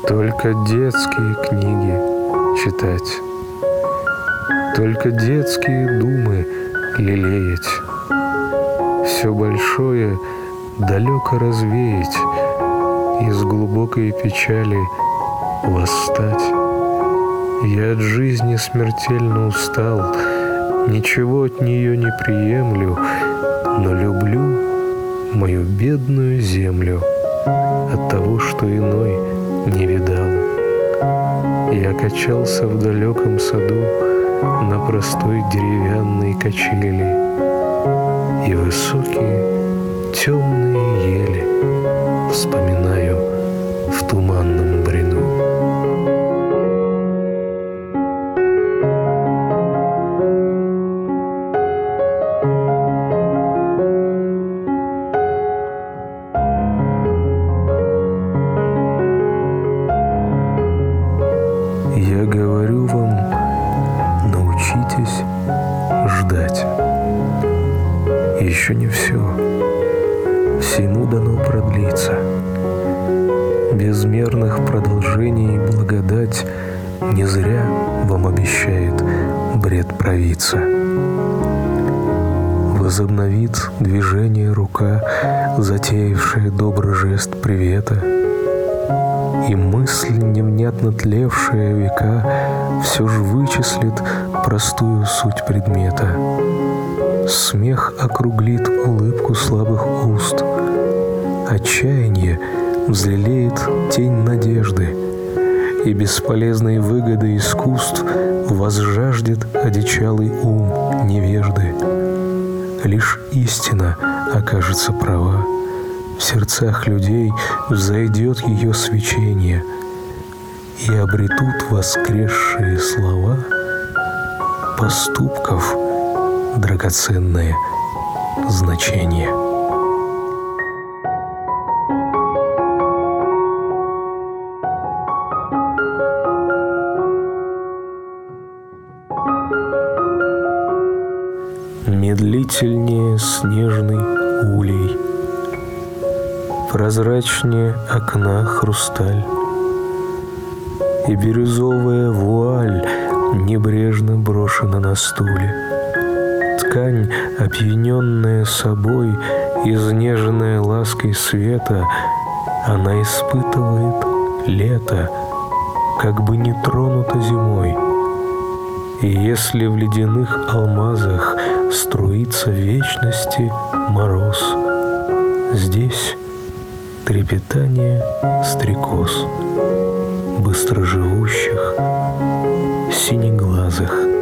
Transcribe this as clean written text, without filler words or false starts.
Только детские книги читать, только детские думы лелеять, все большое далеко развеять, из глубокой печали восстать. Я от жизни смертельно устал, ничего от нее не приемлю, но люблю мою бедную землю от того, что иной не видал. Я качался в далеком саду на простой деревянной качели, и высокие темные ели вспоминаю в туманном бреду. Я говорю вам, научитесь ждать. Еще не все. Всему дано продлиться. Безмерных продолжений благодать не зря вам обещает бред провидца. Возобновит движение рука, затеявшая добрый жест привета, и мысль, невнятно тлевшая века, все же вычислит простую суть предмета. Смех округлит улыбку слабых уст, отчаяние взлелеет тень надежды, и бесполезной выгоды искусств возжаждет одичалый ум невежды. Лишь истина окажется права, в сердцах людей взойдет ее свечение, и обретут воскресшие слова поступков драгоценное значение. Медлительнее снежный улей, прозрачнее окна хрусталь, и бирюзовая вуаль небрежно брошена на стуле. Ткань, опьяненная собой, изнеженная лаской света, она испытывает лето, как бы не тронута зимой. И если в ледяных алмазах струится вечности мороз, здесь трепетание стрекоз, быстроживущих, синеглазых